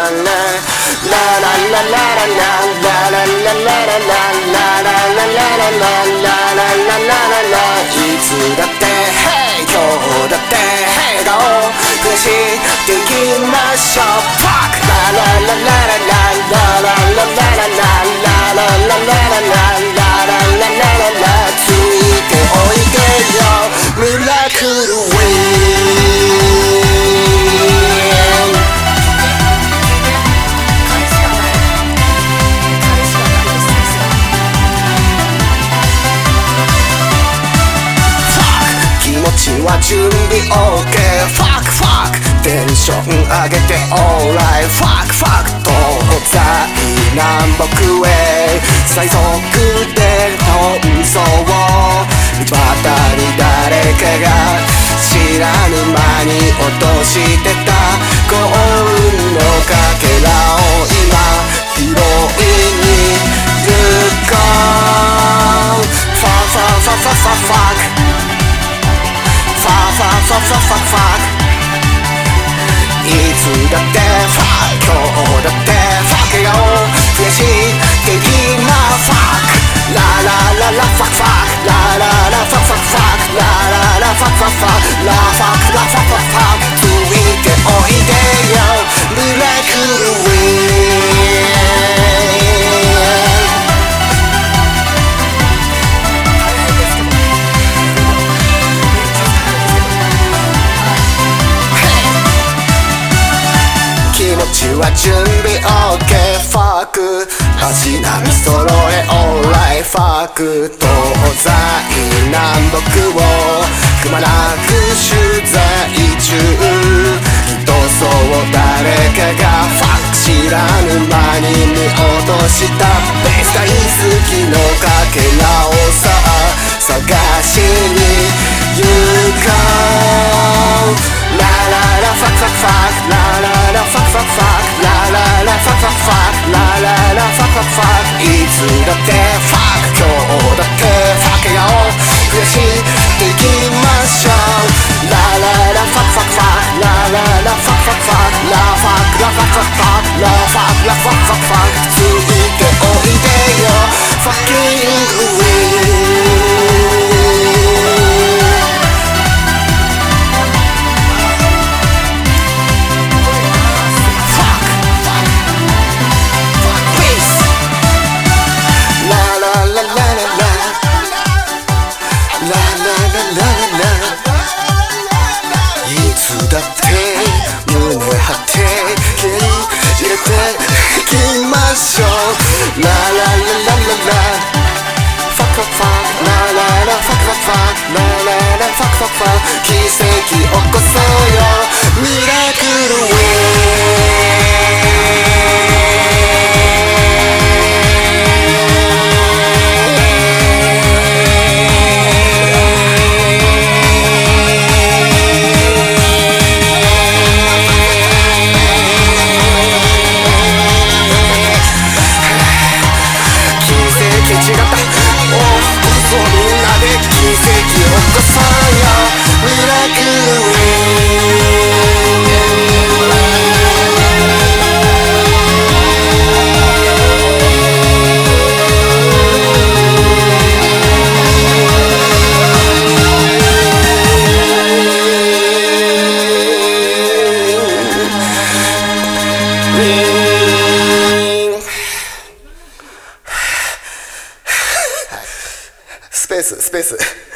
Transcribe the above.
つだって、hey、今日だって、笑顔増やしていきましょう。 Fuck ラララララララララララララララララララついておいでよミラクルウィン。気持ちは準備 OK Fuck fuck テンション上げて Alright Fuck fuck 東西南北へ最速で奔走またに誰かが知らぬ間に落としてた幸運のかけらを今拾いに行こう Fuckいつだって Fuck 今日だって Fuck 笑顔増やしていきま Fuck ララララ Fuck Fuck ラララ Fuck Fuck Fuck ラララ Fuck Fuck Fuck ラ Fuck ラ Fuck Fuck Fuck ついておいでよミラクルウィン。気持ちは準備 OK Fuck 足並み揃え Alright Fuck 東西南北をくまなく取材中きっとそう誰かが Fuck 知らぬ間に見落としたベース大好きのかけらをさ探しに行こうラララ Fuck Fuck Fuck ラララ Fuck Fuck Fuck ラララ Fuck Fuck Fuck ラララ Fuck Fuck Fuck いつだって Fuck 今日だって Fuck 笑顔増やしていきましょうラララ Fuck Fuck Fuck ラララ Fuck Fuck Fuck ラ Fuck ラ Fuck Fuck Fuck ラ Fuck ラ Fuck Fuck Fuck ついておいでよ Fucking Win。いつだって胸張って気に入れていきましょうララララララ Fuck fuck fuck ラララ Fuck fuck fuck ラララ Fuck fuck fuck 奇跡起こそうよミラクルウィ違ったみんなで奇跡を起こそうよミラクルウィンスペース